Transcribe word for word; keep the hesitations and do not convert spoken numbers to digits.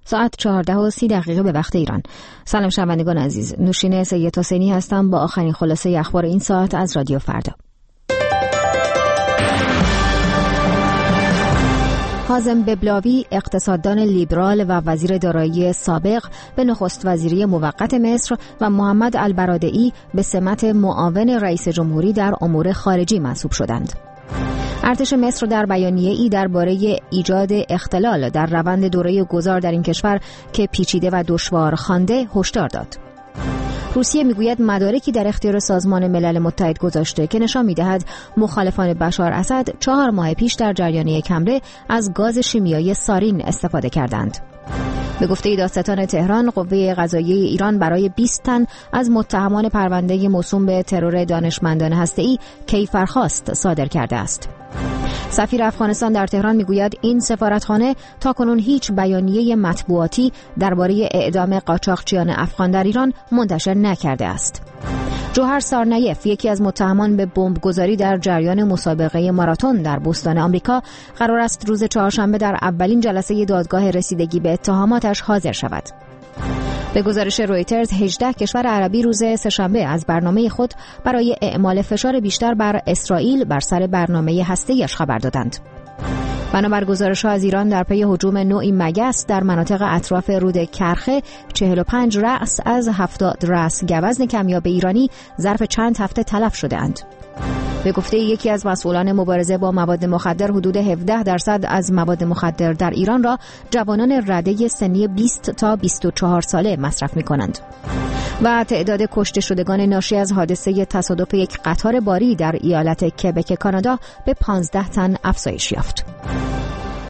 ساعت چهارده و سی دقیقه به وقت ایران. سلام شنوندگان عزیز، نوشین سید حسینی هستم با آخرین خلاصه اخبار این ساعت از رادیو فردا. حازم ببلاوی، اقتصاددان لیبرال و وزیر دارایی سابق، به نخست وزیری موقت مصر و محمد البرادعی به سمت معاون رئیس جمهوری در امور خارجی منصوب شدند. ارتش مصر در بیانیه‌ای درباره ایجاد اختلال در روند دوره گذار در این کشور که پیچیده و دشوار خوانده هشدار داد. روسیه میگوید مدارکی در اختیار سازمان ملل متحد گذاشته که نشان میدهد مخالفان بشار اسد چهار ماه پیش در جریان یک حمله از گاز شیمیایی سارین استفاده کردند. به گفته دادستان تهران، قوه قضاییه ایران برای بیست تن از متهمان پرونده موسوم به ترور دانشمندان هسته‌ای کیفرخواست صادر کرده است. سفیر افغانستان در تهران میگوید این سفارتخانه تاکنون هیچ بیانیه مطبوعاتی درباره اعدام قاچاقچیان افغان در ایران منتشر نکرده است. جوهر سارنایف، یکی از متهمان به بمبگذاری در جریان مسابقه ماراتون در بوستان آمریکا، قرار است روز چهارشنبه در اولین جلسه دادگاه رسیدگی به اتهاماتش حاضر شود. به گزارش رویترز، هجده کشور عربی روز سه‌شنبه از برنامه خود برای اعمال فشار بیشتر بر اسرائیل بر سر برنامه هسته‌ایش خبر دادند. بنابر گزارش‌ها از ایران در پی هجوم نوعی مگس در مناطق اطراف رود کرخه، چهل و پنج رأس از هفتاد رأس گوزن کمیاب ایرانی ظرف چند هفته تلف شده‌اند. به گفته یکی از مسئولان مبارزه با مواد مخدر، حدود هفده درصد از مواد مخدر در ایران را جوانان رده سنی بیست تا بیست و چهار ساله مصرف می‌کنند. و تعداد کشته شدگان ناشی از حادثه تصادف یک قطار باری در ایالت کبک کانادا به پانزده تن افزایش یافت.